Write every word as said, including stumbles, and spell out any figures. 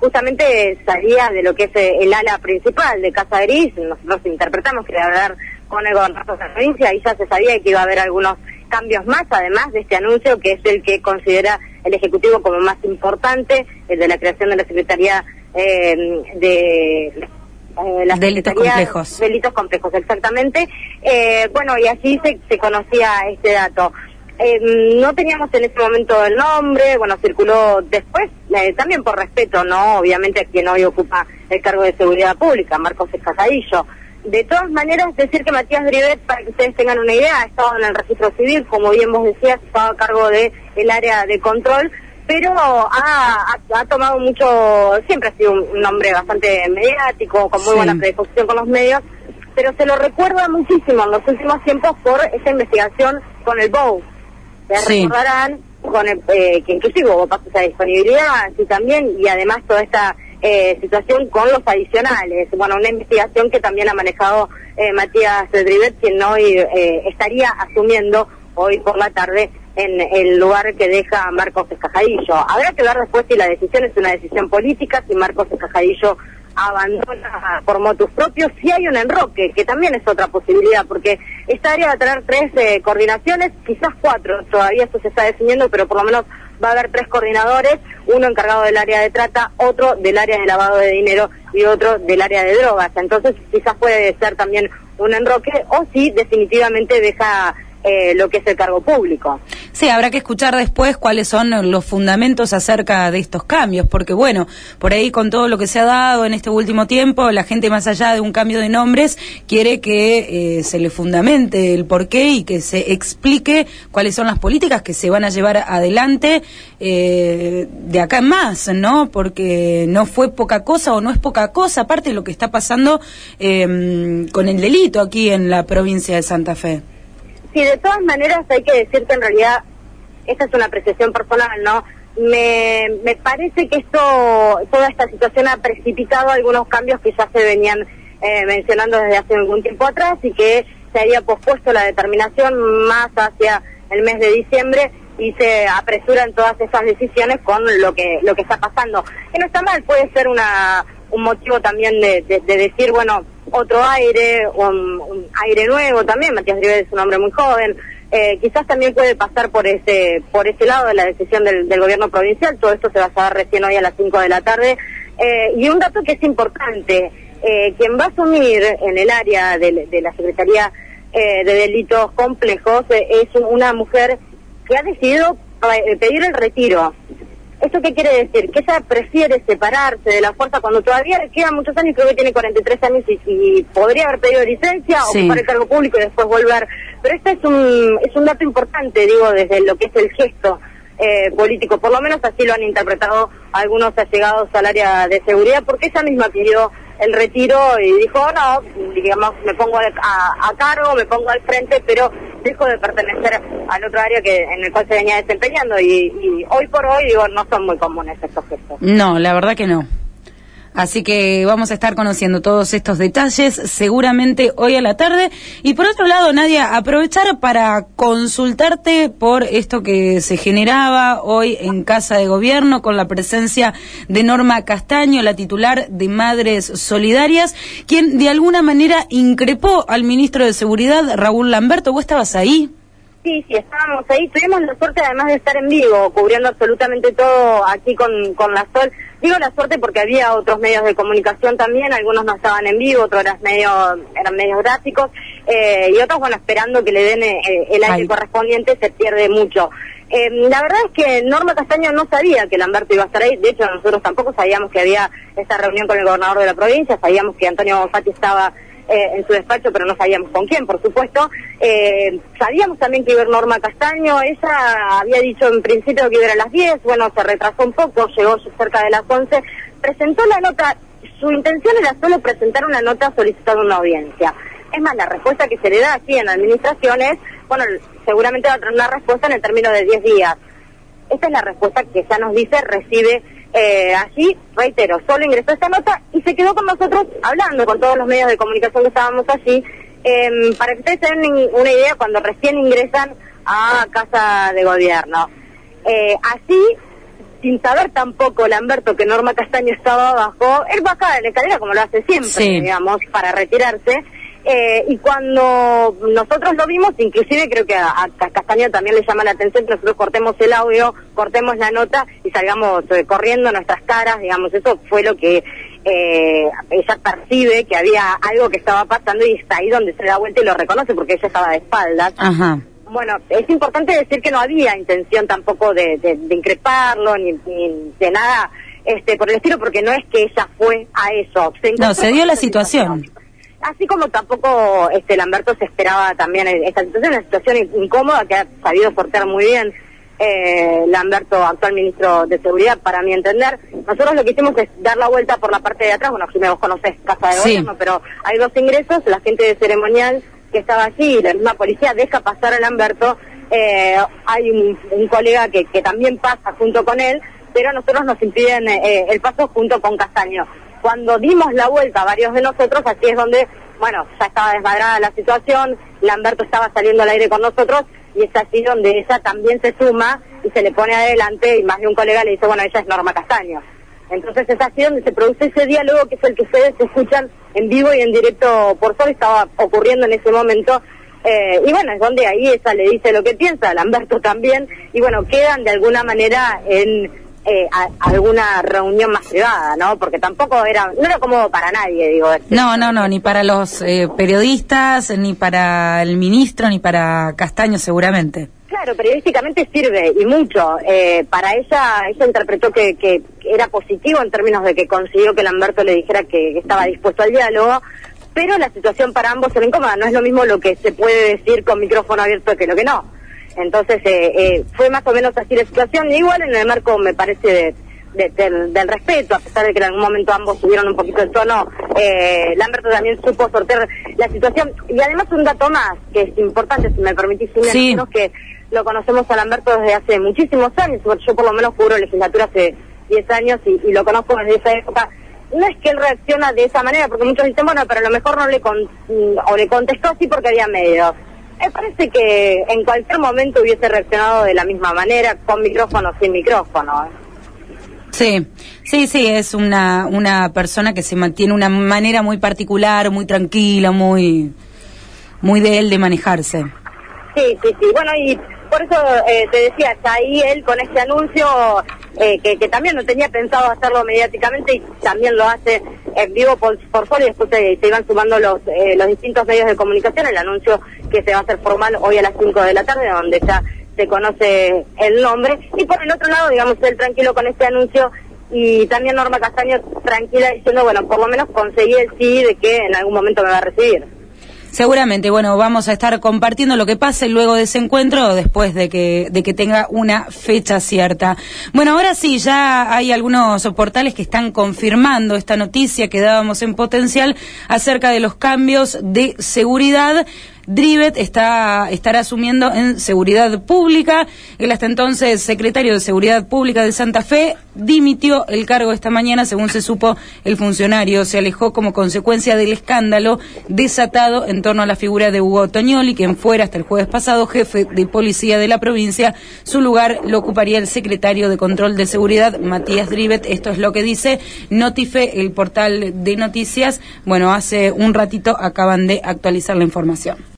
justamente salía de lo que es el ala principal de Casa Gris. Nosotros interpretamos que iba a hablar con el gobernador de la provincia y ya se sabía que iba a haber algunos cambios más, además de este anuncio, que es el que considera el Ejecutivo como más importante, el de la creación de la Secretaría eh, de... Eh, la delitos complejos. Delitos complejos, exactamente. Eh, bueno, y así se, se conocía este dato. Eh, no teníamos en ese momento el nombre, bueno, circuló después, eh, también por respeto, ¿no? Obviamente a quien hoy ocupa el cargo de Seguridad Pública, Marcos Escasadillo. De todas maneras, decir que Matías Drivet, para que ustedes tengan una idea, ha estado en el registro civil, como bien vos decías, estaba a cargo de el área de control, pero ha, ha, ha tomado mucho, siempre ha sido un, un hombre bastante mediático, con muy sí. buena predisposición con los medios, pero se lo recuerda muchísimo en los últimos tiempos por esa investigación con el B O U. Se sí. recordarán con el, eh, que inclusive hubo pasos a disponibilidad, así también, y además toda esta eh, situación con los adicionales. Bueno, una investigación que también ha manejado eh, Matías Drivet, quien hoy eh, estaría asumiendo hoy por la tarde en el lugar que deja Marcos Escasadillo. Habrá que ver después si la decisión es una decisión política, si Marcos Escasadillo abandona por motus propios, si hay un enroque, que también es otra posibilidad, porque esta área va a tener tres eh, coordinaciones, quizás cuatro, todavía eso se está definiendo, pero por lo menos va a haber tres coordinadores, uno encargado del área de trata, otro del área de lavado de dinero y otro del área de drogas. Entonces quizás puede ser también un enroque, o si definitivamente deja Eh, lo que es el cargo público. Sí, habrá que escuchar después cuáles son los fundamentos acerca de estos cambios, porque bueno, por ahí con todo lo que se ha dado en este último tiempo, la gente más allá de un cambio de nombres quiere que eh, se le fundamente el porqué y que se explique cuáles son las políticas que se van a llevar adelante eh, de acá en más, ¿no? Porque no fue poca cosa o no es poca cosa, aparte de lo que está pasando eh, con el delito aquí en la provincia de Santa Fe. Sí, de todas maneras hay que decir que en realidad esta es una apreciación personal, ¿no? Me, me parece que esto, toda esta situación ha precipitado algunos cambios que ya se venían eh, mencionando desde hace algún tiempo atrás y que se había pospuesto la determinación más hacia el mes de diciembre y se apresuran todas esas decisiones con lo que lo que está pasando. Que no está mal, puede ser una un motivo también de, de, de decir, bueno, otro aire, un, un aire nuevo también. Matías Drivet es un hombre muy joven, eh, quizás también puede pasar por ese por ese lado de la decisión del, del gobierno provincial. Todo esto se va a saber recién hoy a las cinco de la tarde. Eh, y un dato que es importante, eh, quien va a asumir en el área de, de la Secretaría eh, de Delitos Complejos eh, es una mujer que ha decidido eh, pedir el retiro. ¿Esto qué quiere decir? Que ella prefiere separarse de la fuerza cuando todavía le quedan muchos años, creo que tiene cuarenta y tres años y, y podría haber pedido licencia, sí. ocupar el cargo público y después volver. Pero este es un es un dato importante, digo, desde lo que es el gesto eh, político, por lo menos así lo han interpretado algunos allegados al área de seguridad, porque ella misma pidió el retiro y dijo, no, digamos, me pongo a, a, a cargo, me pongo al frente, pero dejo de pertenecer al otro área que en el cual se venía desempeñando y, y hoy por hoy, digo, no son muy comunes estos gestos. No, la verdad que no. Así que vamos a estar conociendo todos estos detalles seguramente hoy a la tarde. Y por otro lado, Nadia, aprovechar para consultarte por esto que se generaba hoy en Casa de Gobierno con la presencia de Norma Castaño, la titular de Madres Solidarias, quien de alguna manera increpó al ministro de Seguridad, Raúl Lamberto. ¿Vos estabas ahí? Sí, sí, estábamos ahí. Tuvimos la suerte además de estar en vivo, cubriendo absolutamente todo aquí con, con la Sol. Digo la suerte porque había otros medios de comunicación también, algunos no estaban en vivo, otros eran medios, eran medios gráficos, eh, y otros, bueno, esperando que le den eh, el aire correspondiente, se pierde mucho. Eh, la verdad es que Norma Castaño no sabía que Lamberto iba a estar ahí, de hecho nosotros tampoco sabíamos que había esta reunión con el gobernador de la provincia, sabíamos que Antonio Fati estaba Eh, en su despacho, pero no sabíamos con quién, por supuesto. Eh, sabíamos también que iba a ir Norma Castaño. Ella había dicho en principio que iba a ir a las diez, bueno, se retrasó un poco, llegó cerca de las once, presentó la nota. Su intención era solo presentar una nota solicitando una audiencia. Es más, la respuesta que se le da aquí en la administración es, bueno, seguramente va a tener una respuesta en el término de diez días. Esta es la respuesta que ya nos dice, recibe eh, allí, reitero, solo ingresó esta nota y se quedó con nosotros hablando con todos los medios de comunicación que estábamos allí, eh, para que ustedes tengan una idea cuando recién ingresan a Casa de Gobierno. Eh, así sin saber tampoco Lamberto que Norma Castaño estaba abajo, él bajaba en la escalera como lo hace siempre, sí. digamos, para retirarse. Eh, y cuando nosotros lo vimos, inclusive creo que a, a Castaño también le llama la atención que nosotros cortemos el audio, cortemos la nota y salgamos eh, corriendo nuestras caras, digamos, eso fue lo que eh, ella percibe, que había algo que estaba pasando y está ahí donde se da vuelta y lo reconoce porque ella estaba de espaldas. Ajá. Bueno, es importante decir que no había intención tampoco de, de, de increparlo ni, ni de nada este por el estilo, porque no es que ella fue a eso. Se no, se dio la situación. situación. Así como tampoco este Lamberto se esperaba también esta situación, una situación incómoda que ha sabido sortear muy bien eh, Lamberto, actual ministro de Seguridad, para mi entender. Nosotros lo que hicimos es dar la vuelta por la parte de atrás, bueno, si me vos conocés Casa de Gobierno, sí. pero hay dos ingresos, la gente de ceremonial que estaba allí, la misma policía deja pasar a Lamberto, eh, hay un, un colega que, que también pasa junto con él, pero a nosotros nos impiden eh, el paso junto con Castaño. Cuando dimos la vuelta varios de nosotros, así es donde, bueno, ya estaba desmadrada la situación, Lamberto estaba saliendo al aire con nosotros, y es así donde ella también se suma y se le pone adelante, y más de un colega le dice, bueno, ella es Norma Castaño. Entonces es así donde se produce ese diálogo, que es el que ustedes escuchan en vivo y en directo por Sol, estaba ocurriendo en ese momento, eh, y bueno, es donde ahí ella le dice lo que piensa, Lamberto también, y bueno, quedan de alguna manera en eh, a, alguna reunión más privada, ¿no? Porque tampoco era, no era cómodo para nadie, digo. Este. No, no, no, ni para los eh, periodistas, ni para el ministro, ni para Castaño seguramente. Claro, periodísticamente sirve, y mucho. Eh, para ella, ella interpretó que, que era positivo en términos de que consiguió que Lamberto le dijera que, que estaba dispuesto al diálogo, pero la situación para ambos era incómoda. No es lo mismo lo que se puede decir con micrófono abierto que lo que no. Entonces, eh, eh, fue más o menos así la situación, igual en el marco, me parece, de, de, del, del respeto, a pesar de que en algún momento ambos subieron un poquito el tono, eh, Lamberto también supo sortear la situación. Y además un dato más, que es importante, si me permitís, sí. que lo conocemos a Lamberto desde hace muchísimos años, yo por lo menos cubro legislatura hace diez años y, y lo conozco desde esa época. No es que él reacciona de esa manera, porque muchos dicen, bueno, pero a lo mejor no le con, o le contestó así porque había medios. Me parece que en cualquier momento hubiese reaccionado de la misma manera, con micrófono o sin micrófono. Sí, sí, sí, es una, una persona que se mantiene una manera muy particular, muy tranquila, muy, muy de él de manejarse. Sí, sí, sí. Bueno, y por eso eh, te decía, hasta ahí él con este anuncio, eh, que, que también no tenía pensado hacerlo mediáticamente y también lo hace en vivo por, por Sol, y después se, se iban sumando los, eh, los distintos medios de comunicación, el anuncio que se va a hacer formal hoy a las cinco de la tarde, donde ya se conoce el nombre. Y por el otro lado, digamos, él tranquilo con este anuncio, y también Norma Castaño tranquila diciendo, bueno, por lo menos conseguí el sí de que en algún momento me va a recibir. Seguramente, bueno, vamos a estar compartiendo lo que pase luego de ese encuentro, después de que de que tenga una fecha cierta. Bueno, ahora sí, ya hay algunos portales que están confirmando esta noticia que dábamos en Potencial acerca de los cambios de seguridad. Drivet está estará asumiendo en Seguridad Pública. El hasta entonces secretario de Seguridad Pública de Santa Fe dimitió el cargo esta mañana. Según se supo, el funcionario se alejó como consecuencia del escándalo desatado en torno a la figura de Hugo Tognoli, quien fuera hasta el jueves pasado jefe de policía de la provincia. Su lugar lo ocuparía el secretario de Control de Seguridad, Matías Drivet. Esto es lo que dice Notife, el portal de noticias. Bueno, hace un ratito acaban de actualizar la información.